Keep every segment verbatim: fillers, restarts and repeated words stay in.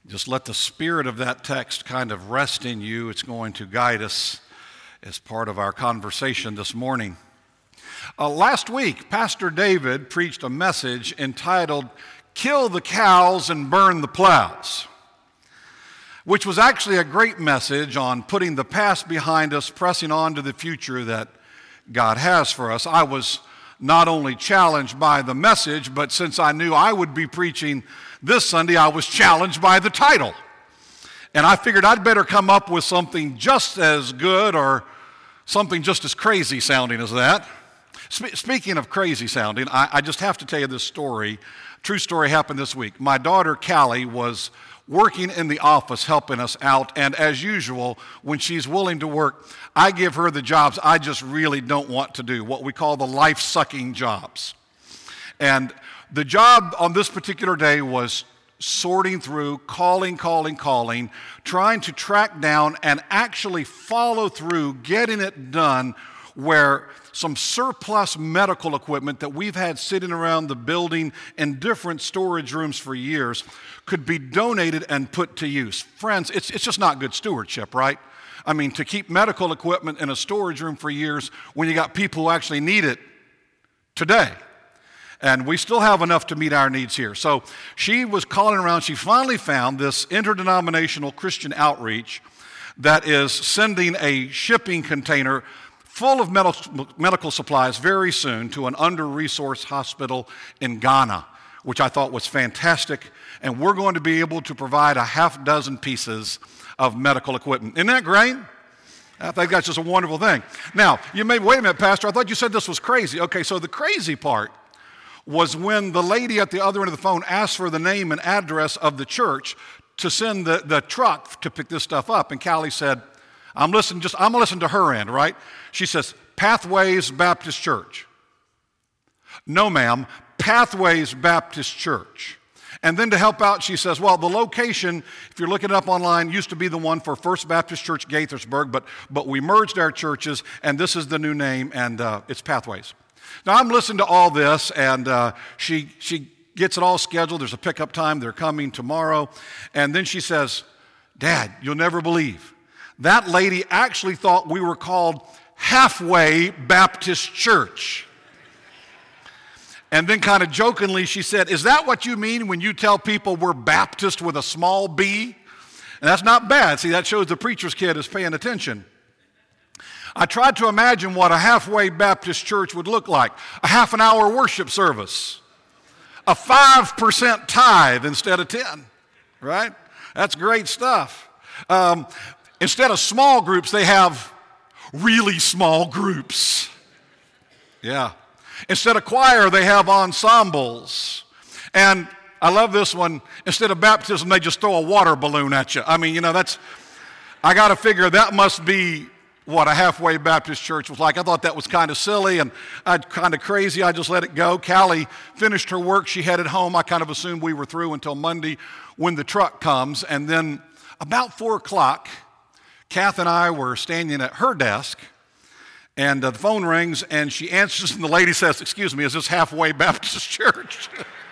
Just let the spirit of that text kind of rest in you. It's going to guide us as part of our conversation this morning. Uh, last week, Pastor David preached a message entitled, "Kill the Cows and Burn the Plows," which was actually a great message on putting the past behind us, pressing on to the future that God has for us. I was not only challenged by the message, but since I knew I would be preaching this Sunday, I was challenged by the title. And I figured I'd better come up with something just as good or something just as crazy sounding as that. Sp- speaking of crazy sounding, I, I just have to tell you this story. True story happened this week. My daughter, Callie, was working in the office helping us out, and as usual, when she's willing to work, I give her the jobs I just really don't want to do, what we call the life-sucking jobs. And the job on this particular day was sorting through, calling, calling, calling, trying to track down and actually follow through, getting it done where some surplus medical equipment that we've had sitting around the building in different storage rooms for years could be donated and put to use. Friends, it's, it's just not good stewardship, right? I mean, to keep medical equipment in a storage room for years when you got people who actually need it today. And we still have enough to meet our needs here. So she was calling around. She finally found this interdenominational Christian outreach that is sending a shipping container full of medical, medical supplies very soon to an under-resourced hospital in Ghana, which I thought was fantastic. And we're going to be able to provide a half dozen pieces of medical equipment. Isn't that great? I think that's just a wonderful thing. Now, you may, wait a minute, Pastor, I thought you said this was crazy. Okay, so the crazy part was when the lady at the other end of the phone asked for the name and address of the church to send the, the truck to pick this stuff up. And Callie said, I'm listening, just I'm gonna listen to her end, right? She says, Pathways Baptist Church. No, ma'am, Pathways Baptist Church. And then to help out, she says, well, the location, if you're looking it up online, used to be the one for First Baptist Church Gaithersburg, but, but we merged our churches, and this is the new name, and uh, it's Pathways. Now, I'm listening to all this, and uh, she she gets it all scheduled. There's a pickup time. They're coming tomorrow. And then she says, Dad, you'll never believe. That lady actually thought we were called Halfway Baptist Church. And then kind of jokingly, she said, is that what you mean when you tell people we're Baptist with a small b? And that's not bad. See, that shows the preacher's kid is paying attention. I tried to imagine what a halfway Baptist church would look like. A half an hour worship service. A five percent tithe instead of ten, right? That's great stuff. Um, instead of small groups, they have really small groups. Yeah. Instead of choir, they have ensembles. And I love this one. Instead of baptism, they just throw a water balloon at you. I mean, you know, that's, I got to figure that must be what a halfway Baptist church was like. I thought that was kind of silly and kind of crazy. I just let it go. Callie finished her work. She headed home. I kind of assumed we were through until Monday when the truck comes. And then about four o'clock, Kath and I were standing at her desk, and uh, the phone rings, and she answers, and the lady says, excuse me, is this Halfway Baptist Church?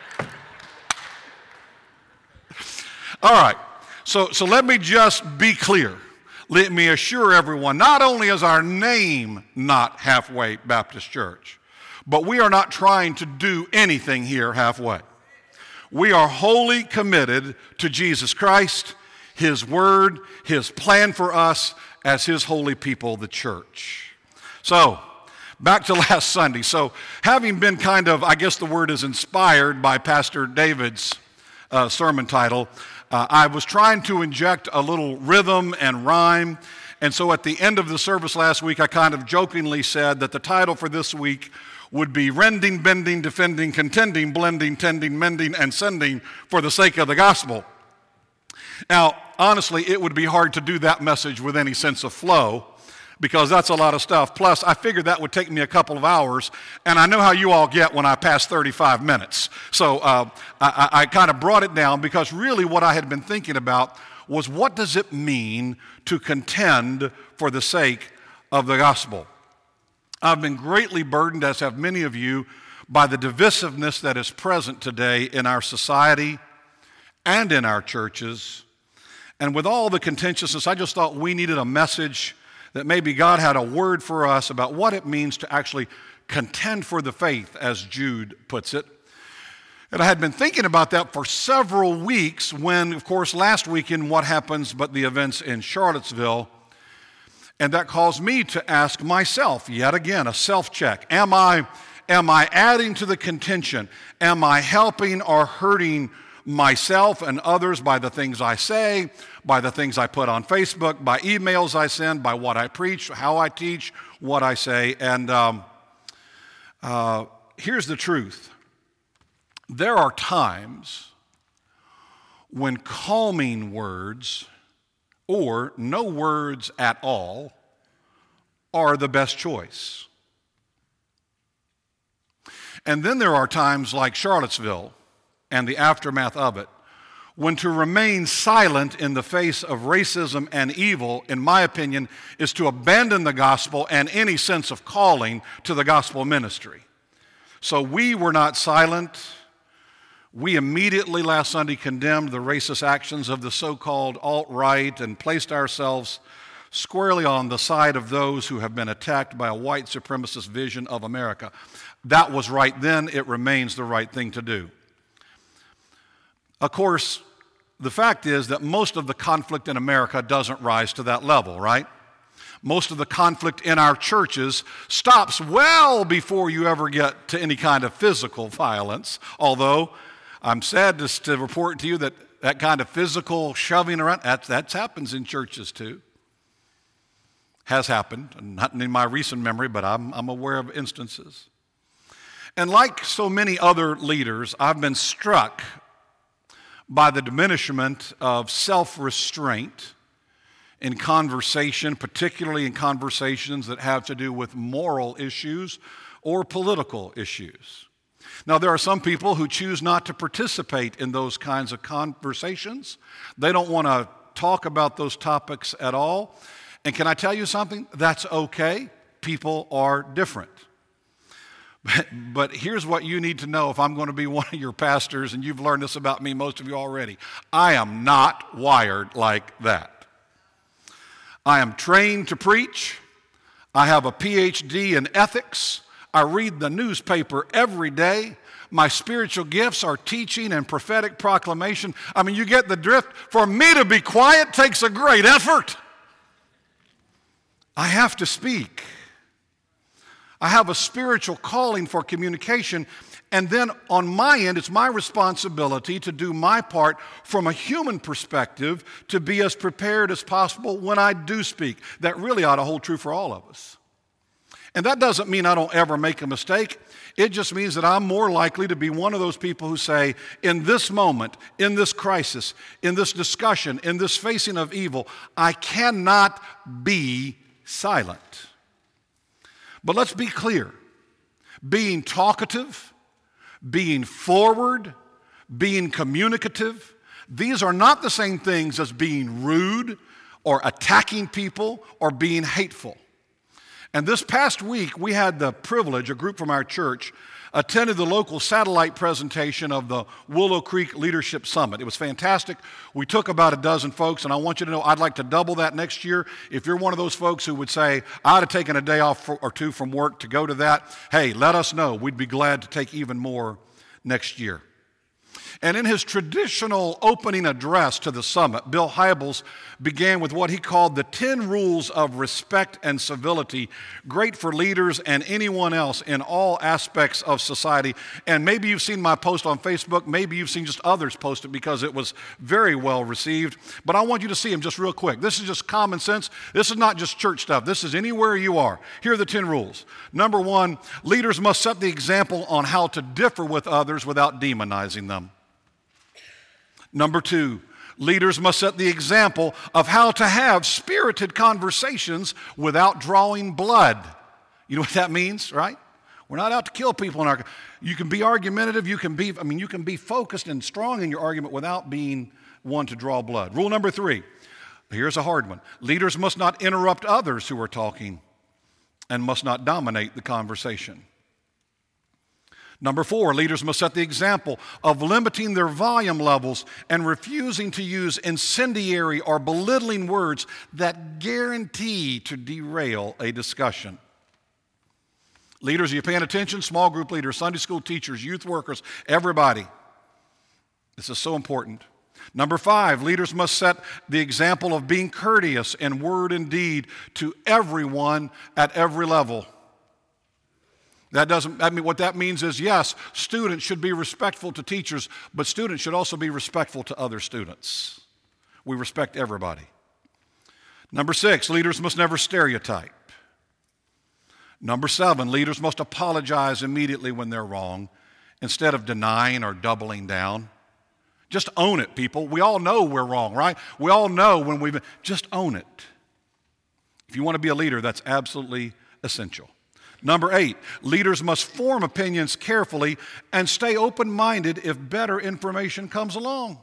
All right, so, so let me just be clear. Let me assure everyone, not only is our name not Halfway Baptist Church, but we are not trying to do anything here halfway. We are wholly committed to Jesus Christ, His Word, His plan for us as His holy people, the church. So, back to last Sunday. So, having been kind of, I guess the word is inspired by Pastor David's uh, sermon title, Uh, I was trying to inject a little rhythm and rhyme, and so at the end of the service last week, I kind of jokingly said that the title for this week would be Rending, Bending, Defending, Contending, Blending, Tending, Mending, and Sending for the sake of the gospel. Now, honestly, it would be hard to do that message with any sense of flow, because that's a lot of stuff. Plus, I figured that would take me a couple of hours, and I know how you all get when I pass thirty-five minutes. So uh, I, I kind of brought it down, because really what I had been thinking about was, what does it mean to contend for the sake of the gospel? I've been greatly burdened, as have many of you, by the divisiveness that is present today in our society and in our churches And with all the contentiousness, I just thought we needed a message that maybe God had a word for us about what it means to actually contend for the faith, as Jude puts it. And I had been thinking about that for several weeks when, of course, last weekend, what happens but the events in Charlottesville. And that caused me to ask myself, yet again, a self-check. Am I, am I adding to the contention? Am I helping or hurting myself and others by the things I say, by the things I put on Facebook, by emails I send, by what I preach, how I teach, what I say? And um, uh, here's the truth. There are times when calming words or no words at all are the best choice. And then there are times like Charlottesville and the aftermath of it, when to remain silent in the face of racism and evil, in my opinion, is to abandon the gospel and any sense of calling to the gospel ministry. So we were not silent. We immediately last Sunday condemned the racist actions of the so-called alt-right and placed ourselves squarely on the side of those who have been attacked by a white supremacist vision of America. That was right then. It remains the right thing to do. Of course, the fact is that most of the conflict in America doesn't rise to that level, right? Most of the conflict in our churches stops well before you ever get to any kind of physical violence, although I'm sad to, to report to you that that kind of physical shoving around, that that's happens in churches too. Has happened, not in my recent memory, but I'm, I'm aware of instances. And like so many other leaders, I've been struck by the diminishment of self-restraint in conversation, particularly in conversations that have to do with moral issues or political issues. Now, there are some people who choose not to participate in those kinds of conversations. They don't want to talk about those topics at all. And can I tell you something? That's okay. People are different. But, but here's what you need to know if I'm going to be one of your pastors, and you've learned this about me, most of you already. I am not wired like that. I am trained to preach. I have a P H D in ethics. I read the newspaper every day. My spiritual gifts are teaching and prophetic proclamation. I mean, you get the drift. For me to be quiet takes a great effort. I have to speak. I have a spiritual calling for communication, and then on my end, it's my responsibility to do my part from a human perspective to be as prepared as possible when I do speak. That really ought to hold true for all of us. And that doesn't mean I don't ever make a mistake. It just means that I'm more likely to be one of those people who say, in this moment, in this crisis, in this discussion, in this facing of evil, I cannot be silent. But let's be clear. Being talkative, being forward, being communicative, these are not the same things as being rude or attacking people or being hateful. And this past week, we had the privilege, a group from our church, attended the local satellite presentation of the Willow Creek Leadership Summit. It was fantastic. We took about a dozen folks, and I want you to know I'd like to double that next year. If you're one of those folks who would say, I'd have taken a day off or two from work to go to that, hey, let us know. We'd be glad to take even more next year. And in his traditional opening address to the summit, Bill Hybels began with what he called the ten rules of respect and civility, great for leaders and anyone else in all aspects of society. And maybe you've seen my post on Facebook, maybe you've seen just others post it because it was very well received. But I want you to see them just real quick. This is just common sense. This is not just church stuff. This is anywhere you are. Here are the ten rules. Number one, leaders must set the example on how to differ with others without demonizing them. Number two, leaders must set the example of how to have spirited conversations without drawing blood. You know what that means, right? We're not out to kill people in our. You can be argumentative. You can be. I mean, you can be focused and strong in your argument without being one to draw blood. Rule number three. Here's a hard one. Leaders must not interrupt others who are talking, and must not dominate the conversation. Number four, leaders must set the example of limiting their volume levels and refusing to use incendiary or belittling words that guarantee to derail a discussion. Leaders, are you paying attention? Small group leaders, Sunday school teachers, youth workers, everybody. This is so important. Number five, leaders must set the example of being courteous in word and deed to everyone at every level. That doesn't, I mean, what that means is, yes, students should be respectful to teachers, but students should also be respectful to other students. We respect everybody. Number six, leaders must never stereotype. Number seven, leaders must apologize immediately when they're wrong instead of denying or doubling down. Just own it, people. We all know we're wrong, right? We all know when we've been, just own it. If you want to be a leader, that's absolutely essential. Number eight, leaders must form opinions carefully and stay open-minded if better information comes along.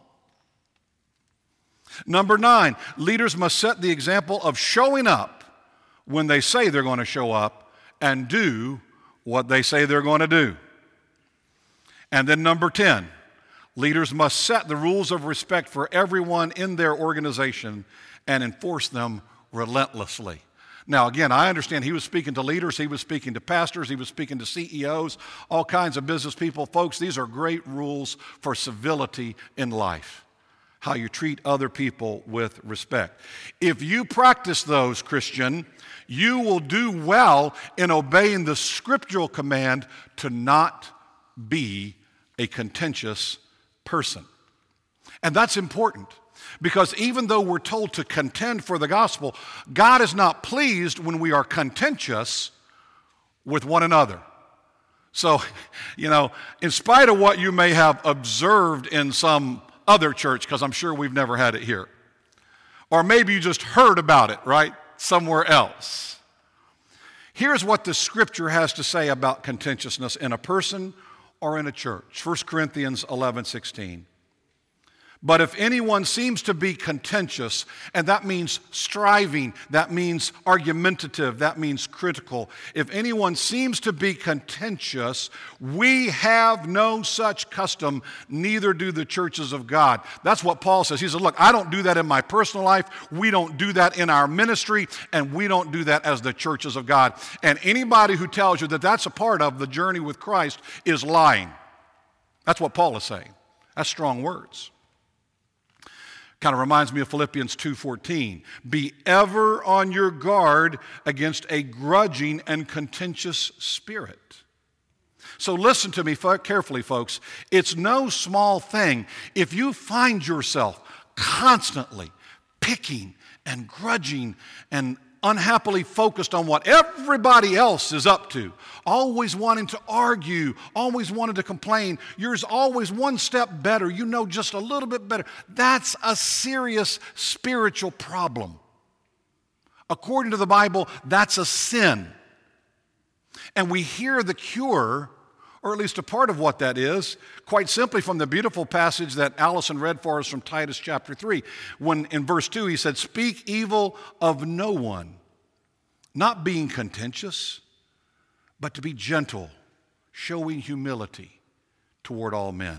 Number nine, leaders must set the example of showing up when they say they're going to show up and do what they say they're going to do. And then number ten, leaders must set the rules of respect for everyone in their organization and enforce them relentlessly. Now, again, I understand he was speaking to leaders, he was speaking to pastors, he was speaking to C E Os, all kinds of business people. Folks, these are great rules for civility in life, how you treat other people with respect. If you practice those, Christian, you will do well in obeying the scriptural command to not be a contentious person. And that's important because even though we're told to contend for the gospel, God is not pleased when we are contentious with one another. So, you know, in spite of what you may have observed in some other church, because I'm sure we've never had it here, or maybe you just heard about it, right, somewhere else. Here's what the scripture has to say about contentiousness in a person or in a church. First Corinthians eleven sixteen. But if anyone seems to be contentious, and that means striving, that means argumentative, that means critical. If anyone seems to be contentious, we have no such custom, neither do the churches of God. That's what Paul says. He says, look, I don't do that in my personal life. We don't do that in our ministry, and we don't do that as the churches of God. And anybody who tells you that that's a part of the journey with Christ is lying. That's what Paul is saying. That's strong words. Kind of reminds me of Philippians two fourteen. Be ever on your guard against a grudging and contentious spirit. So listen to me carefully, folks. It's no small thing if you find yourself constantly picking and grudging and unhappily focused on what everybody else is up to, always wanting to argue, always wanting to complain. Yours always one step better. You know just a little bit better. That's a serious spiritual problem. According to the Bible, that's a sin. And we hear the cure, or at least a part of what that is, quite simply from the beautiful passage that Allison read for us from Titus chapter three, when in verse two he said, speak evil of no one, not being contentious, but to be gentle, showing humility toward all men.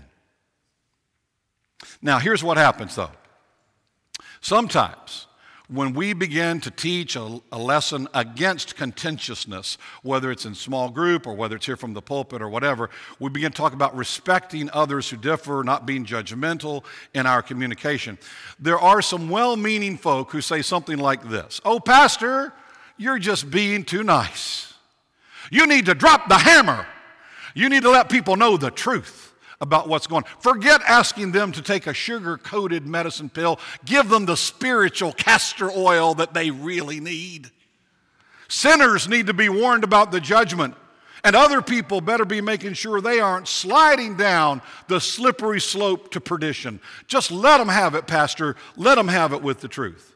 Now, here's what happens, though. Sometimes, when we begin to teach a, a lesson against contentiousness, whether it's in small group or whether it's here from the pulpit or whatever, we begin to talk about respecting others who differ, not being judgmental in our communication. There are some well-meaning folk who say something like this: oh, Pastor, you're just being too nice. You need to drop the hammer. You need to let people know the truth about what's going on. Forget asking them to take a sugar-coated medicine pill. Give them the spiritual castor oil that they really need. Sinners need to be warned about the judgment, and other people better be making sure they aren't sliding down the slippery slope to perdition. Just let them have it, Pastor. Let them have it with the truth.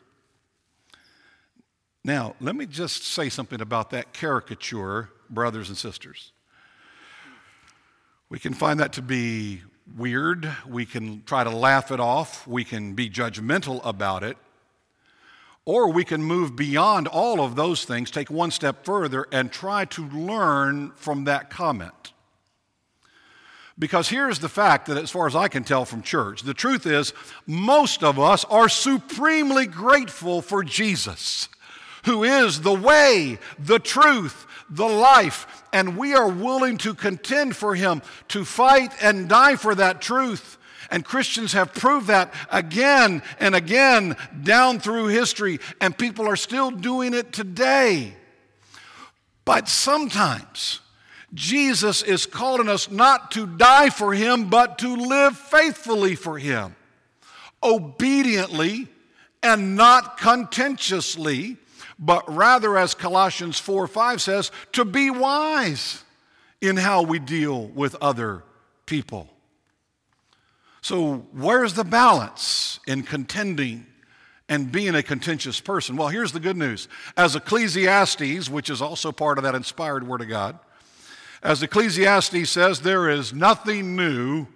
Now, let me just say something about that caricature, brothers and sisters. We can find that to be weird. We can try to laugh it off. We can be judgmental about it. Or we can move beyond all of those things, take one step further, and try to learn from that comment. Because here's the fact that as far as I can tell from church, the truth is most of us are supremely grateful for Jesus, who is the way, the truth, the life, and we are willing to contend for him, to fight and die for that truth. And Christians have proved that again and again down through history, and people are still doing it today. But sometimes Jesus is calling us not to die for him, but to live faithfully for him, obediently and not contentiously, but rather, as Colossians four five says, to be wise in how we deal with other people. So where's the balance in contending and being a contentious person? Well, here's the good news. As Ecclesiastes, which is also part of that inspired Word of God, as Ecclesiastes says, there is nothing new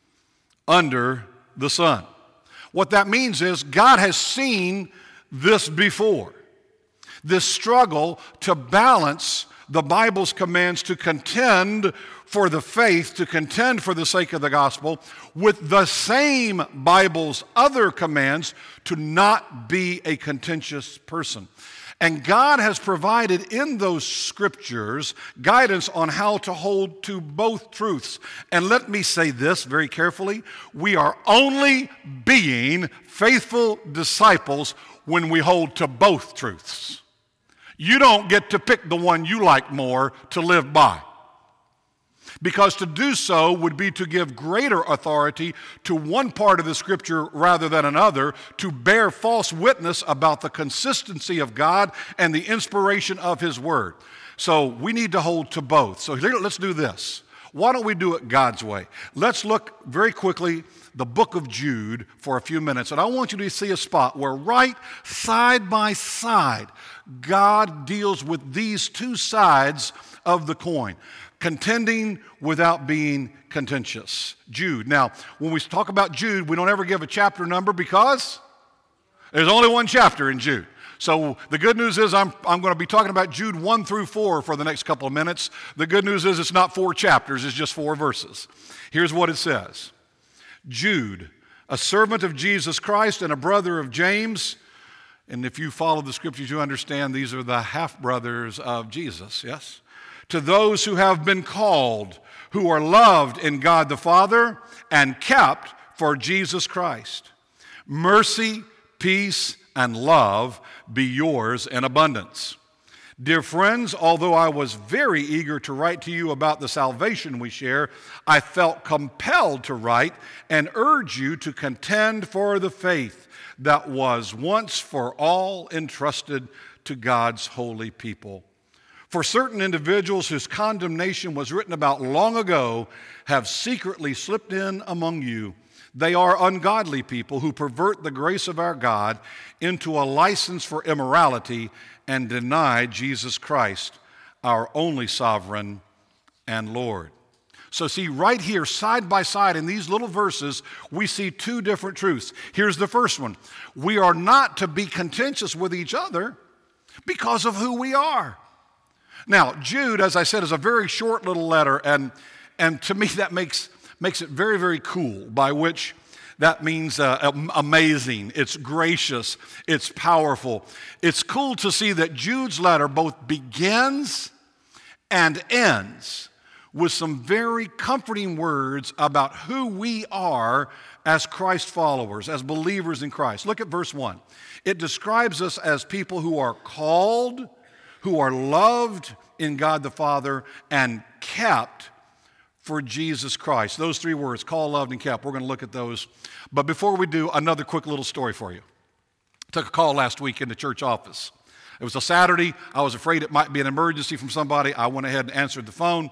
under the sun. What that means is God has seen this before. This struggle to balance the Bible's commands to contend for the faith, to contend for the sake of the gospel, with the same Bible's other commands to not be a contentious person. And God has provided in those scriptures guidance on how to hold to both truths. And let me say this very carefully. We are only being faithful disciples when we hold to both truths. You don't get to pick the one you like more to live by. Because to do so would be to give greater authority to one part of the scripture rather than another, to bear false witness about the consistency of God and the inspiration of his word. So we need to hold to both. So here, let's do this. Why don't we do it God's way? Let's look very quickly the book of Jude for a few minutes. And I want you to see a spot where right side by side, God deals with these two sides of the coin. Contending without being contentious. Jude. Now, when we talk about Jude, we don't ever give a chapter number because there's only one chapter in Jude. So the good news is I'm, I'm going to be talking about Jude one through four for the next couple of minutes. The good news is it's not four chapters, it's just four verses. Here's what it says. Jude, a servant of Jesus Christ and a brother of James. And if you follow the scriptures, you understand these are the half-brothers of Jesus, yes? To those who have been called, who are loved in God the Father and kept for Jesus Christ. Mercy, peace, and love be yours in abundance. Dear friends, although I was very eager to write to you about the salvation we share, I felt compelled to write and urge you to contend for the faith that was once for all entrusted to God's holy people. For certain individuals whose condemnation was written about long ago have secretly slipped in among you. They are ungodly people who pervert the grace of our God into a license for immorality and deny Jesus Christ, our only sovereign and Lord. So see, right here, side by side in these little verses, we see two different truths. Here's the first one. We are not to be contentious with each other because of who we are. Now, Jude, as I said, is a very short little letter, and, and to me that makes, makes it very, very cool, by which that means uh, amazing, it's gracious, it's powerful. It's cool to see that Jude's letter both begins and ends with some very comforting words about who we are as Christ followers, as believers in Christ. Look at verse one. It describes us as people who are called, who are loved in God the Father, and kept for Jesus Christ. Those three words, called, loved, and kept. We're going to look at those. But before we do, another quick little story for you. I took a call last week in the church office. It was a Saturday. I was afraid it might be an emergency from somebody. I went ahead and answered the phone.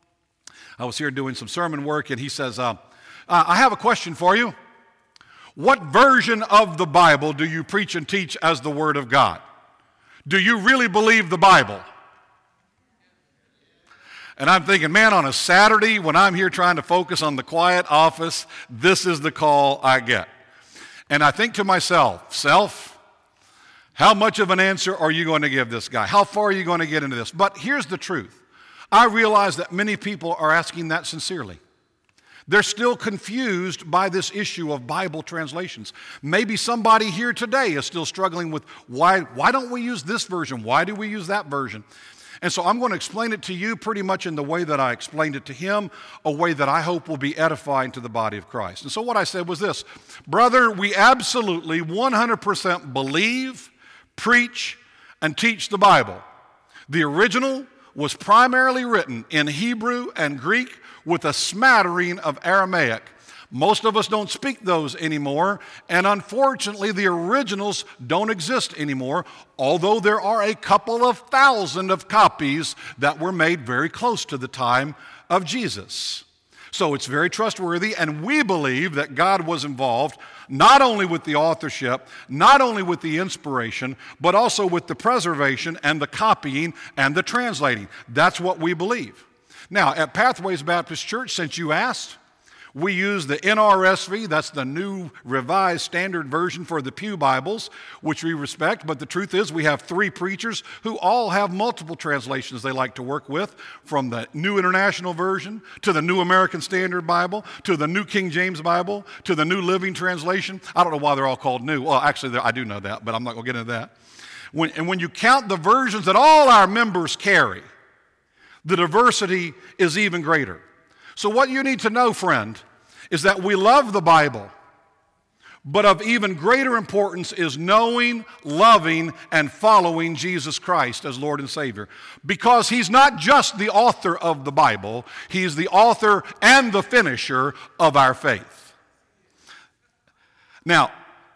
I was here doing some sermon work, and he says, uh, uh, I have a question for you. What version of the Bible do you preach and teach as the Word of God? Do you really believe the Bible? And I'm thinking, man, on a Saturday when I'm here trying to focus on the quiet office, this is the call I get. And I think to myself, self, how much of an answer are you going to give this guy? How far are you going to get into this? But here's the truth. I realize that many people are asking that sincerely. They're still confused by this issue of Bible translations. Maybe somebody here today is still struggling with why, why don't we use this version? Why do we use that version? And so I'm going to explain it to you pretty much in the way that I explained it to him, a way that I hope will be edifying to the body of Christ. And so what I said was this: brother, we absolutely one hundred percent believe, preach, and teach the Bible. The original was primarily written in Hebrew and Greek with a smattering of Aramaic. Most of us don't speak those anymore, and unfortunately the originals don't exist anymore, although there are a couple of thousand of copies that were made very close to the time of Jesus. So it's very trustworthy, and we believe that God was involved not only with the authorship, not only with the inspiration, but also with the preservation and the copying and the translating. That's what we believe. Now, at Pathways Baptist Church, since you asked, we use the N R S V, that's the New Revised Standard Version for the Pew Bibles, which we respect, but the truth is we have three preachers who all have multiple translations they like to work with, from the New International Version, to the New American Standard Bible, to the New King James Bible, to the New Living Translation. I don't know why they're all called new. Well, actually, I do know that, but I'm not going to get into that. When, and when you count the versions that all our members carry, the diversity is even greater. So what you need to know, friend, is that we love the Bible, but of even greater importance is knowing, loving, and following Jesus Christ as Lord and Savior. Because He's not just the author of the Bible, He's the author and the finisher of our faith. Now,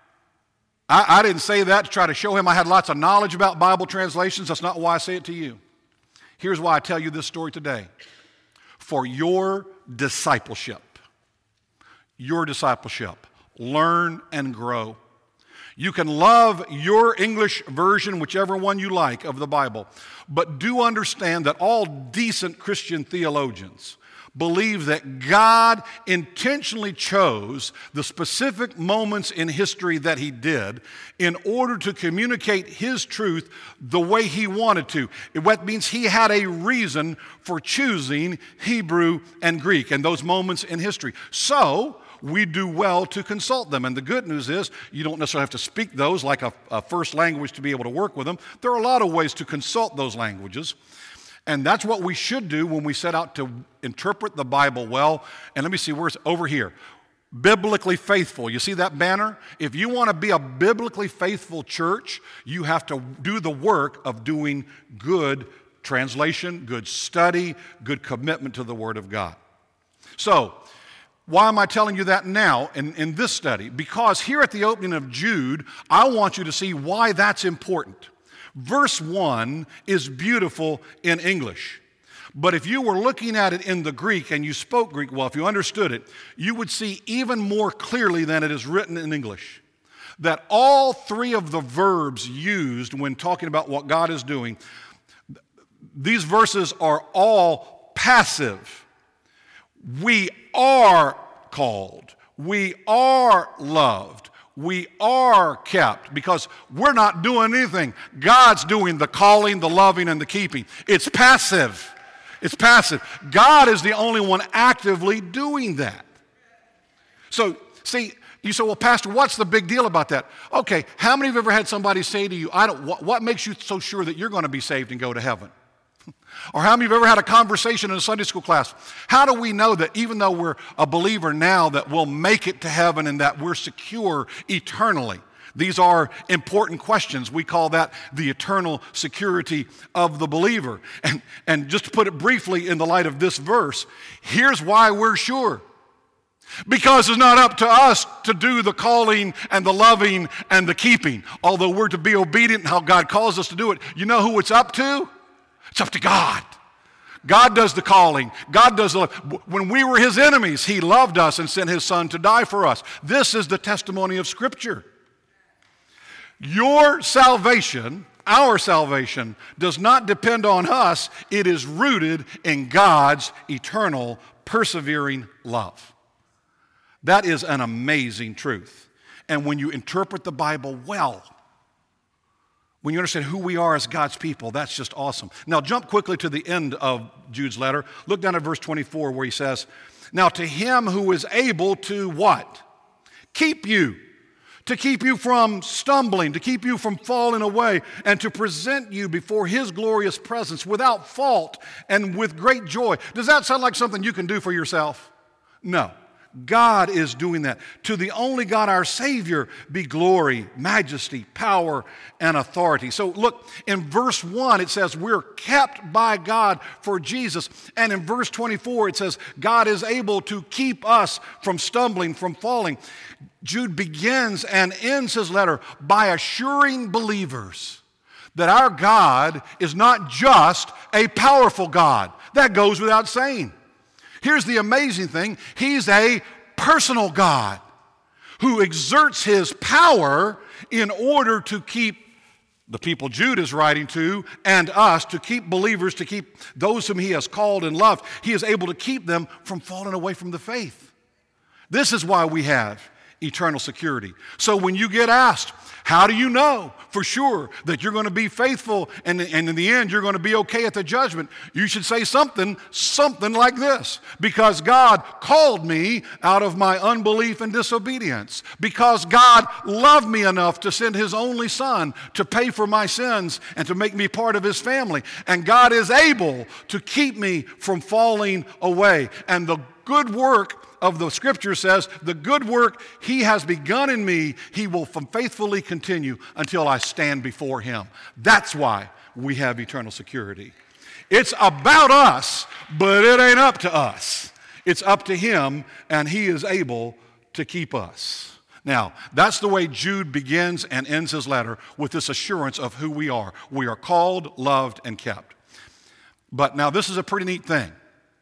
I, I didn't say that to try to show him I had lots of knowledge about Bible translations. That's not why I say it to you. Here's why I tell you this story today. For your discipleship. Your discipleship. Learn and grow. You can love your English version, whichever one you like, of the Bible, but do understand that all decent Christian theologians believe that God intentionally chose the specific moments in history that He did in order to communicate His truth the way He wanted to. That means He had a reason for choosing Hebrew and Greek and those moments in history. So, we do well to consult them. And the good news is you don't necessarily have to speak those like a, a first language to be able to work with them. There are a lot of ways to consult those languages. And that's what we should do when we set out to interpret the Bible well. And let me see, where's over here? Biblically faithful. You see that banner? If you want to be a biblically faithful church, you have to do the work of doing good translation, good study, good commitment to the Word of God. So, why am I telling you that now in, in this study? Because here at the opening of Jude, I want you to see why that's important. Verse one is beautiful in English. But if you were looking at it in the Greek and you spoke Greek well, if you understood it, you would see even more clearly than it is written in English that all three of the verbs used when talking about what God is doing, these verses are all passive. We are called. We are loved. We are kept because we're not doing anything. God's doing the calling, the loving, and the keeping. It's passive. It's passive. God is the only one actively doing that. So, see, you say, well, Pastor, what's the big deal about that? Okay, how many of you have ever had somebody say to you, I don't, what, what makes you so sure that you're going to be saved and go to heaven? Or how many of you have ever had a conversation in a Sunday school class? How do we know that even though we're a believer now that we'll make it to heaven and that we're secure eternally? These are important questions. We call that the eternal security of the believer. And, and just to put it briefly in the light of this verse, here's why we're sure. Because it's not up to us to do the calling and the loving and the keeping. Although we're to be obedient in how God calls us to do it. You know who it's up to? It's up to God. God does the calling. God does the, when we were His enemies, He loved us and sent His Son to die for us. This is the testimony of Scripture. Your salvation, our salvation, does not depend on us. It is rooted in God's eternal, persevering love. That is an amazing truth. And when you interpret the Bible well, When you understand who we are as God's people, that's just awesome. Now jump quickly to the end of Jude's letter. Look down at verse twenty-four where he says, now to him who is able to what? Keep you. To keep you from stumbling, to keep you from falling away, and to present you before his glorious presence without fault and with great joy. Does that sound like something you can do for yourself? No. God is doing that. To the only God, our Savior, be glory, majesty, power, and authority. So look, in verse one, it says we're kept by God for Jesus. And in verse twenty-four, it says God is able to keep us from stumbling, from falling. Jude begins and ends his letter by assuring believers that our God is not just a powerful God. That goes without saying. Here's the amazing thing. He's a personal God who exerts his power in order to keep the people Jude is writing to and us, to keep believers, to keep those whom he has called and loved. He is able to keep them from falling away from the faith. This is why we have eternal security. So when you get asked, how do you know for sure that you're going to be faithful and, and in the end you're going to be okay at the judgment? You should say something, something like this. Because God called me out of my unbelief and disobedience. Because God loved me enough to send his only son to pay for my sins and to make me part of his family. And God is able to keep me from falling away. And the good work of the scripture says, the good work he has begun in me, he will faithfully continue until I stand before him. That's why we have eternal security. It's about us, but it ain't up to us. It's up to him, and he is able to keep us. Now, that's the way Jude begins and ends his letter, with this assurance of who we are. We are called, loved, and kept. But now this is a pretty neat thing.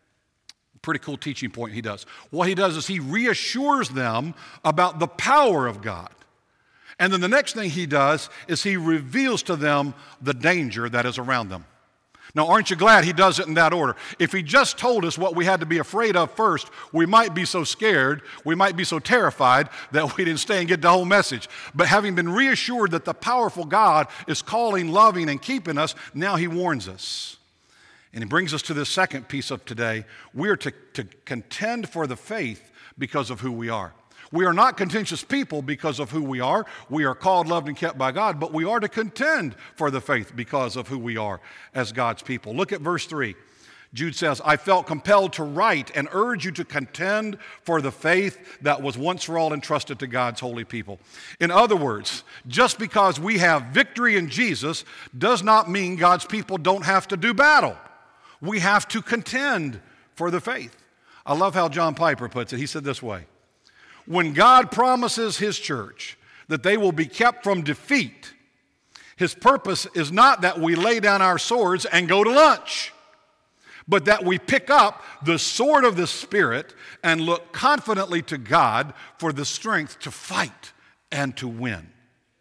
Pretty cool teaching point he does. What he does is he reassures them about the power of God. And then the next thing he does is he reveals to them the danger that is around them. Now, aren't you glad he does it in that order? If he just told us what we had to be afraid of first, we might be so scared, we might be so terrified that we didn't stay and get the whole message. But having been reassured that the powerful God is calling, loving, and keeping us, now he warns us. And he brings us to this second piece of today. We are to, to contend for the faith because of who we are. We are not contentious people because of who we are. We are called, loved, and kept by God, but we are to contend for the faith because of who we are as God's people. Look at verse three. Jude says, I felt compelled to write and urge you to contend for the faith that was once for all entrusted to God's holy people. In other words, just because we have victory in Jesus does not mean God's people don't have to do battle. We have to contend for the faith. I love how John Piper puts it. He said this way, when God promises his church that they will be kept from defeat, his purpose is not that we lay down our swords and go to lunch, but that we pick up the sword of the Spirit and look confidently to God for the strength to fight and to win.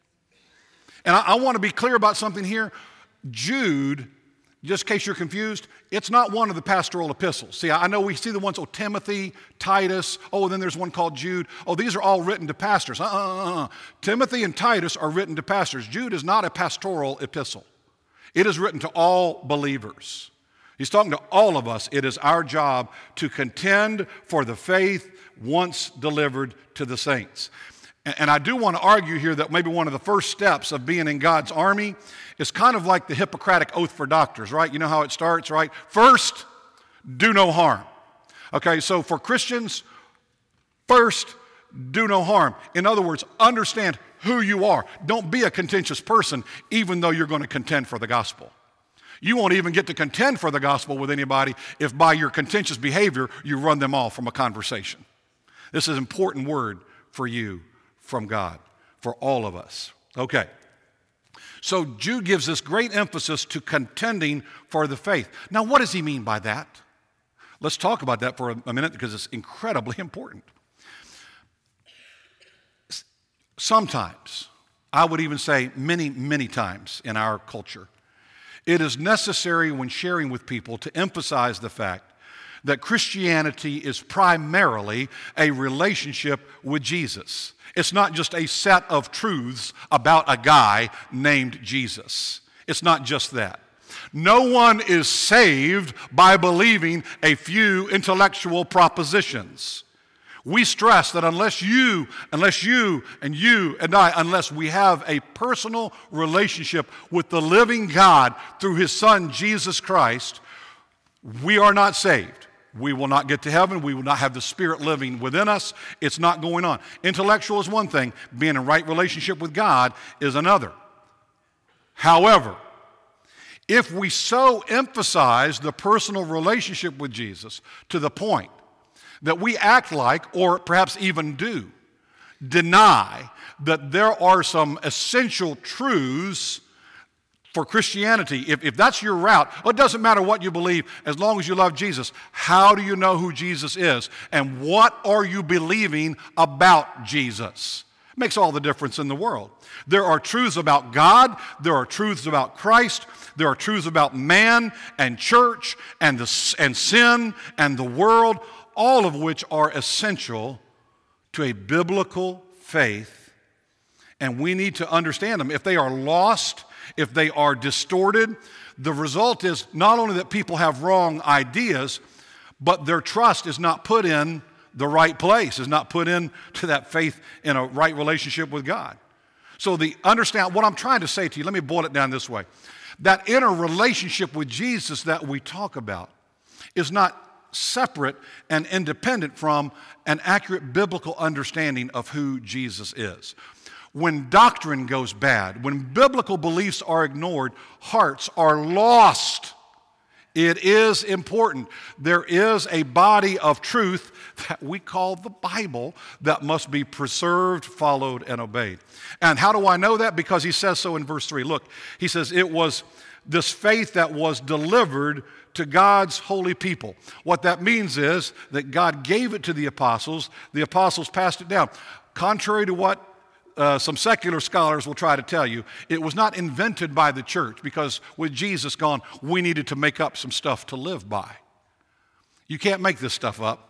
And I, I want to be clear about something here. Jude, just in case you're confused, it's not one of the pastoral epistles. See, I know we see the ones, oh, Timothy, Titus, oh, then there's one called Jude. Oh, these are all written to pastors. Uh-uh-uh. Timothy and Titus are written to pastors. Jude is not a pastoral epistle. It is written to all believers. He's talking to all of us. It is our job to contend for the faith once delivered to the saints. And I do want to argue here that maybe one of the first steps of being in God's army is kind of like the Hippocratic Oath for doctors, right? You know how it starts, right? First, do no harm. Okay, so for Christians, first, do no harm. In other words, understand who you are. Don't be a contentious person, even though you're going to contend for the gospel. You won't even get to contend for the gospel with anybody if by your contentious behavior you run them off from a conversation. This is an important word for you from God, for all of us. Okay. So Jude gives this great emphasis to contending for the faith. Now, what does he mean by that? Let's talk about that for a minute because it's incredibly important. Sometimes, I would even say many, many times in our culture, it is necessary when sharing with people to emphasize the fact that Christianity is primarily a relationship with Jesus. It's not just a set of truths about a guy named Jesus. It's not just that. No one is saved by believing a few intellectual propositions. We stress that unless you, unless you and you and I, unless we have a personal relationship with the living God through His Son, Jesus Christ, we are not saved. We will not get to heaven. We will not have the Spirit living within us. It's not going on. Intellectual is one thing. Being in right relationship with God is another. However, if we so emphasize the personal relationship with Jesus to the point that we act like, or perhaps even do, deny that there are some essential truths for Christianity, if, if that's your route, well, it doesn't matter what you believe as long as you love Jesus. How do you know who Jesus is? And what are you believing about Jesus? It makes all the difference in the world. There are truths about God. There are truths about Christ. There are truths about man and church and, the, and sin and the world, all of which are essential to a biblical faith. And we need to understand them. If they are lost, if they are distorted, the result is not only that people have wrong ideas, but their trust is not put in the right place, is not put into that faith in a right relationship with God. So the understand what I'm trying to say to you, let me boil it down this way. That inner relationship with Jesus that we talk about is not separate and independent from an accurate biblical understanding of who Jesus is. When doctrine goes bad, when biblical beliefs are ignored, hearts are lost. It is important. There is a body of truth that we call the Bible that must be preserved, followed, and obeyed. And how do I know that? Because he says so in verse three. Look, he says it was this faith that was delivered to God's holy people. What that means is that God gave it to the apostles. The apostles passed it down. Contrary to what Uh, some secular scholars will try to tell you, it was not invented by the church, because with Jesus gone, we needed to make up some stuff to live by. You can't make this stuff up.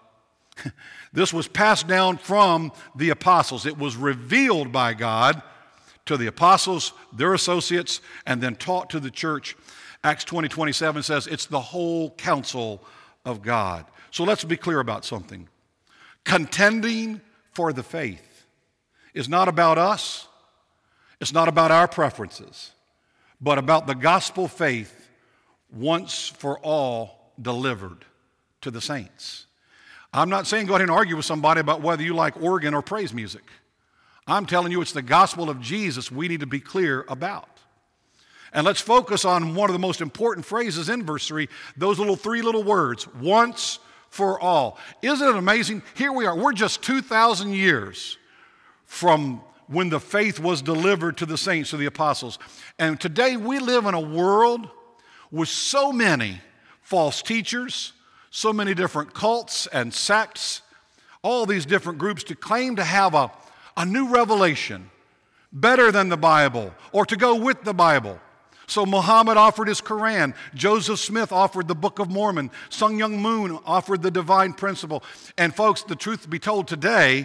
This was passed down from the apostles. It was revealed by God to the apostles, their associates, and then taught to the church. Acts twenty twenty-seven says it's the whole counsel of God. So let's be clear about something. Contending for the faith is not about us, it's not about our preferences, but about the gospel faith once for all delivered to the saints. I'm not saying go ahead and argue with somebody about whether you like organ or praise music. I'm telling you it's the gospel of Jesus we need to be clear about. And let's focus on one of the most important phrases in verse three, those little three little words, once for all. Isn't it amazing? Here we are, we're just two thousand years from when the faith was delivered to the saints, to the apostles. And today we live in a world with so many false teachers, so many different cults and sects, all these different groups to claim to have a, a new revelation better than the Bible or to go with the Bible. So Muhammad offered his Quran, Joseph Smith offered the Book of Mormon, Sun Myung Moon offered the Divine Principle. And folks, the truth be told today,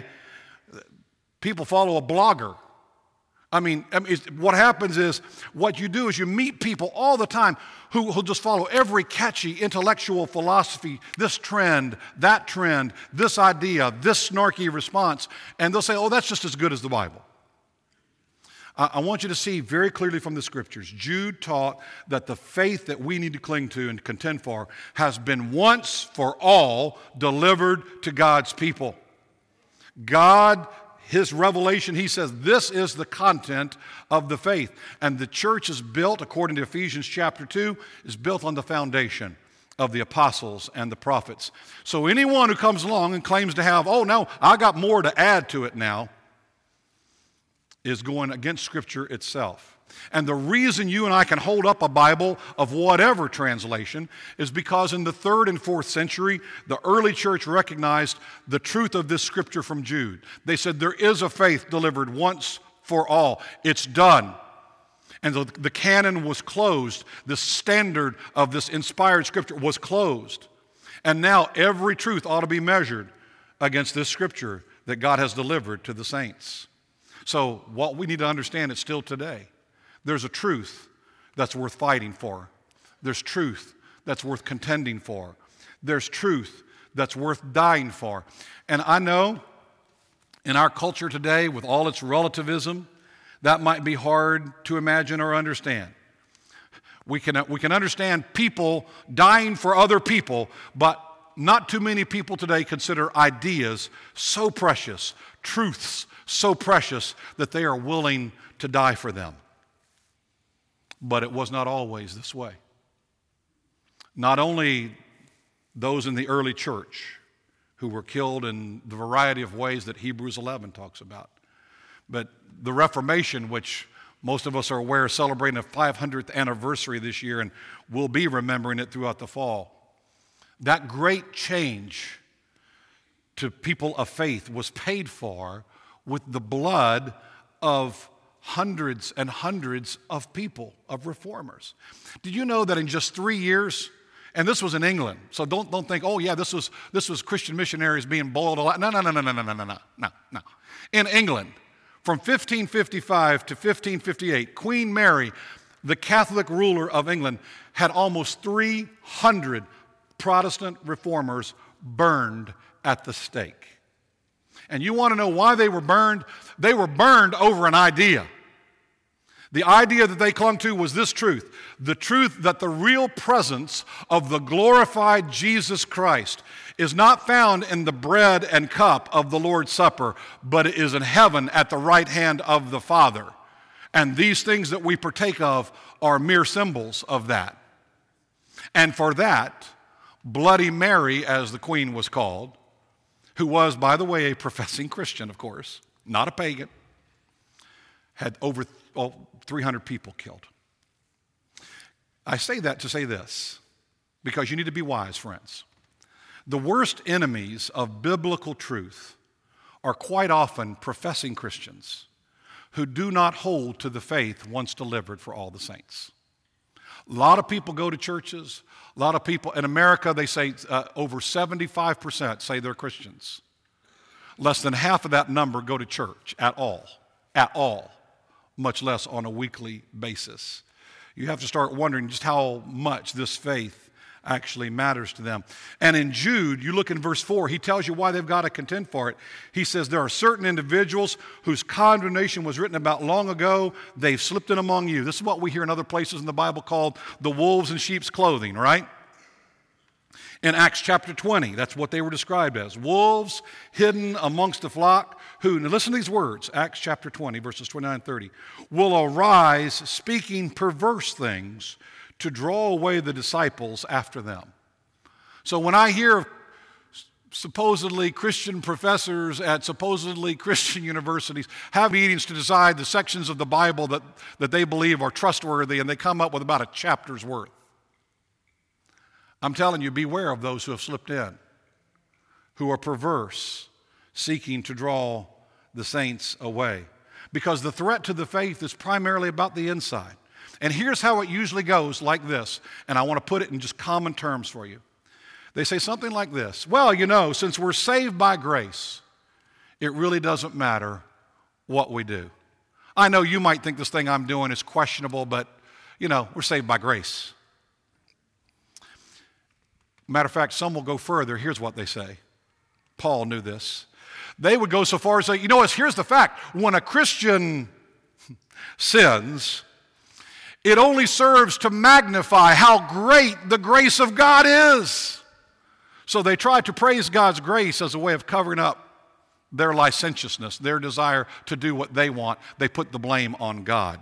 people follow a blogger. I mean, I mean what happens is, what you do is you meet people all the time who who just follow every catchy intellectual philosophy, this trend, that trend, this idea, this snarky response, and they'll say, oh, that's just as good as the Bible. I, I want you to see very clearly from the Scriptures, Jude taught that the faith that we need to cling to and contend for has been once for all delivered to God's people. God, His revelation, he says, this is the content of the faith. And the church is built, according to Ephesians chapter two, is built on the foundation of the apostles and the prophets. So anyone who comes along and claims to have, oh no, I got more to add to it now, is going against Scripture itself. And the reason you and I can hold up a Bible of whatever translation is because in the third and fourth century, the early church recognized the truth of this scripture from Jude. They said there is a faith delivered once for all. It's done. And the, the canon was closed. The standard of this inspired scripture was closed. And now every truth ought to be measured against this scripture that God has delivered to the saints. So what we need to understand is still today, there's a truth that's worth fighting for. There's truth that's worth contending for. There's truth that's worth dying for. And I know in our culture today, with all its relativism, that might be hard to imagine or understand. We can, we can understand people dying for other people, but not too many people today consider ideas so precious, truths so precious, that they are willing to die for them. But it was not always this way. Not only those in the early church who were killed in the variety of ways that Hebrews eleven talks about, but the Reformation, which most of us are aware, celebrating a five hundredth anniversary this year, and we'll be remembering it throughout the fall. That great change to people of faith was paid for with the blood of hundreds and hundreds of people, of reformers. Did you know that in just three years, and this was in England, so don't, don't think, oh yeah, this was, this was Christian missionaries being boiled alive. No, no, no, no, no, no, no, no, no, no. In England, from fifteen fifty-five to fifteen fifty-eight, Queen Mary, the Catholic ruler of England, had almost three hundred Protestant reformers burned at the stake. And you want to know why they were burned? They were burned over an idea. The idea that they clung to was this truth, the truth that the real presence of the glorified Jesus Christ is not found in the bread and cup of the Lord's Supper, but it is in heaven at the right hand of the Father. And these things that we partake of are mere symbols of that. And for that, Bloody Mary, as the queen was called, who was, by the way, a professing Christian, of course, not a pagan, had over oh, three hundred people killed. I say that to say this, because you need to be wise, friends. The worst enemies of biblical truth are quite often professing Christians who do not hold to the faith once delivered for all the saints. A lot of people go to churches. A lot of people in America, they say uh, over seventy-five percent say they're Christians. Less than half of that number go to church at all, at all, much less on a weekly basis. You have to start wondering just how much this faith actually matters to them. And in Jude, you look in verse four, he tells you why they've got to contend for it. He says there are certain individuals whose condemnation was written about long ago. They've slipped in among you. This is what we hear in other places in the Bible called the wolves in sheep's clothing, right? In Acts chapter twenty, that's what they were described as. Wolves hidden amongst the flock who, now listen to these words, Acts chapter twenty, verses twenty-nine and thirty, will arise speaking perverse things to draw away the disciples after them. So when I hear of supposedly Christian professors at supposedly Christian universities have meetings to decide the sections of the Bible that, that they believe are trustworthy, and they come up with about a chapter's worth, I'm telling you, beware of those who have slipped in, who are perverse, seeking to draw the saints away. Because the threat to the faith is primarily about the inside. And here's how it usually goes, like this, and I want to put it in just common terms for you. They say something like this: well, you know, since we're saved by grace, it really doesn't matter what we do. I know you might think this thing I'm doing is questionable, but, you know, we're saved by grace. Matter of fact, some will go further. Here's what they say. Paul knew this. They would go so far as say, you know, here's the fact. When a Christian sins, it only serves to magnify how great the grace of God is. So they try to praise God's grace as a way of covering up their licentiousness, their desire to do what they want. They put the blame on God.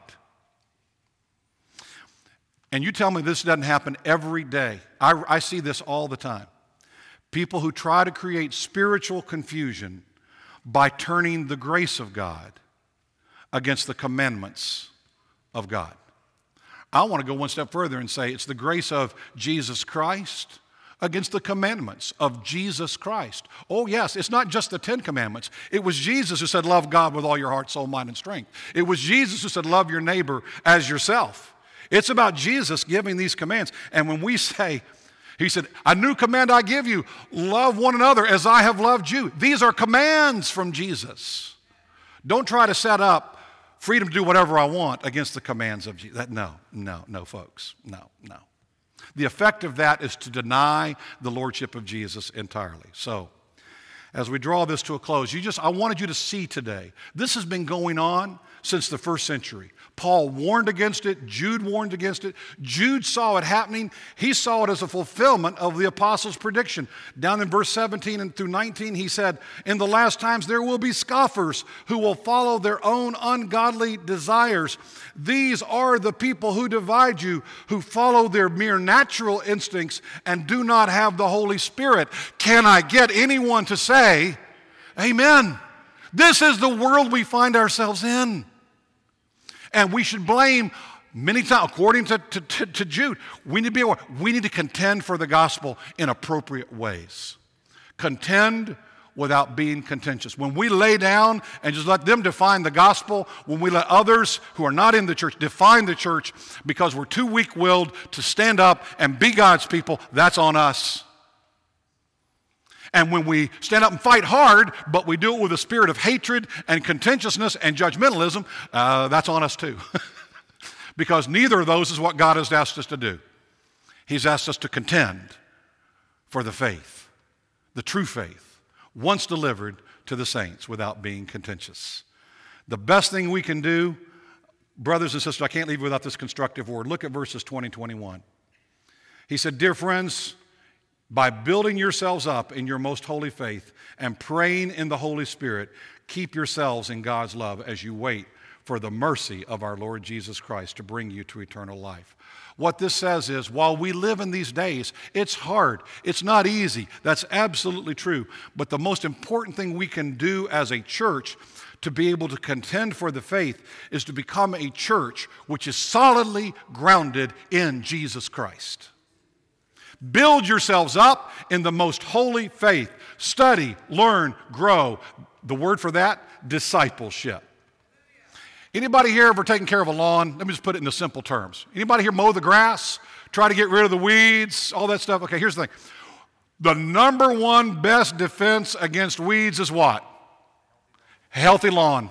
And you tell me this doesn't happen every day. I, I see this all the time. People who try to create spiritual confusion by turning the grace of God against the commandments of God. I want to go one step further and say it's the grace of Jesus Christ against the commandments of Jesus Christ. Oh yes, it's not just the Ten Commandments. It was Jesus who said, love God with all your heart, soul, mind, and strength. It was Jesus who said, love your neighbor as yourself. It's about Jesus giving these commands. And when we say, He said, a new command I give you, love one another as I have loved you. These are commands from Jesus. Don't try to set up freedom to do whatever I want against the commands of Jesus. No, no, no, folks. No, no. The effect of that is to deny the lordship of Jesus entirely. So, as we draw this to a close, you just I wanted you to see today, this has been going on since the first century. Paul warned against it. Jude warned against it. Jude saw it happening. He saw it as a fulfillment of the apostles' prediction. Down in verse seventeen and through nineteen, he said, in the last times there will be scoffers who will follow their own ungodly desires. These are the people who divide you, who follow their mere natural instincts and do not have the Holy Spirit. Can I get anyone to say, amen? This is the world we find ourselves in. And we should blame many times, according to, to, to, to Jude, we need to be aware. We need to contend for the gospel in appropriate ways. Contend without being contentious. When we lay down and just let them define the gospel, when we let others who are not in the church define the church because we're too weak-willed to stand up and be God's people, that's on us. And when we stand up and fight hard, but we do it with a spirit of hatred and contentiousness and judgmentalism, uh, that's on us too. Because neither of those is what God has asked us to do. He's asked us to contend for the faith, the true faith, once delivered to the saints without being contentious. The best thing we can do, brothers and sisters, I can't leave you without this constructive word. Look at verses twenty, twenty-one. He said, dear friends, by building yourselves up in your most holy faith and praying in the Holy Spirit, keep yourselves in God's love as you wait for the mercy of our Lord Jesus Christ to bring you to eternal life. What this says is, while we live in these days, it's hard. It's not easy. That's absolutely true. But the most important thing we can do as a church to be able to contend for the faith is to become a church which is solidly grounded in Jesus Christ. Build yourselves up in the most holy faith. Study, learn, grow. The word for that, discipleship. Anybody here ever taken care of a lawn? Let me just put it in the simple terms. Anybody here mow the grass? Try to get rid of the weeds? All that stuff? Okay, here's the thing. The number one best defense against weeds is what? A healthy lawn.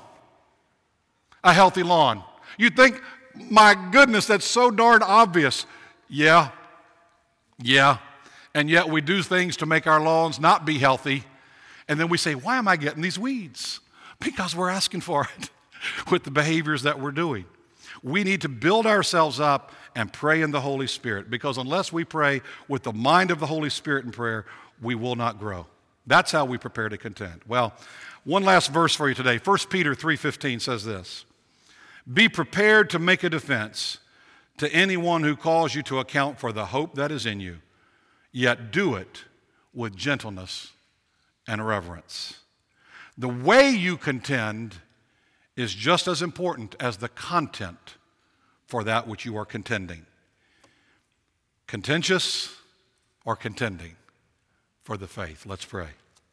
A healthy lawn. You think, my goodness, that's so darn obvious. Yeah. Yeah, and yet we do things to make our lawns not be healthy, and then we say, why am I getting these weeds? Because we're asking for it with the behaviors that we're doing. We need to build ourselves up and pray in the Holy Spirit, because unless we pray with the mind of the Holy Spirit in prayer, we will not grow. That's how we prepare to contend. Well, one last verse for you today. First Peter three fifteen says this, be prepared to make a defense to anyone who calls you to account for the hope that is in you, yet do it with gentleness and reverence. The way you contend is just as important as the content for that which you are contending. Contentious or contending for the faith. Let's pray.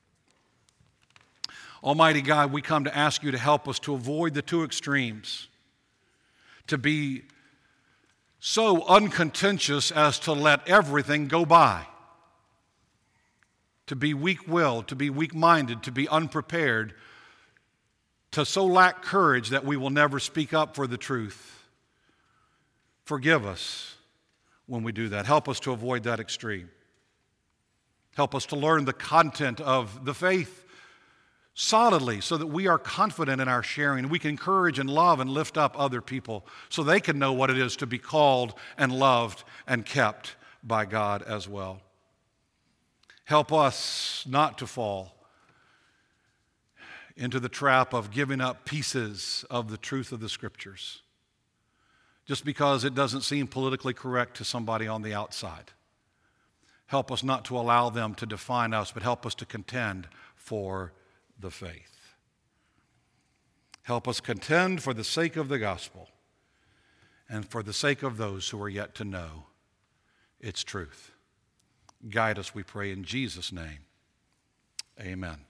Almighty God, we come to ask you to help us to avoid the two extremes, to be so uncontentious as to let everything go by, to be weak-willed, to be weak-minded, to be unprepared, to so lack courage that we will never speak up for the truth. Forgive us when we do that. Help us to avoid that extreme. Help us to learn the content of the faith solidly so that we are confident in our sharing. We can encourage and love and lift up other people so they can know what it is to be called and loved and kept by God as well. Help us not to fall into the trap of giving up pieces of the truth of the Scriptures just because it doesn't seem politically correct to somebody on the outside. Help us not to allow them to define us, but help us to contend for the faith. Help us contend for the sake of the gospel and for the sake of those who are yet to know its truth. Guide us, we pray, in Jesus' name. Amen.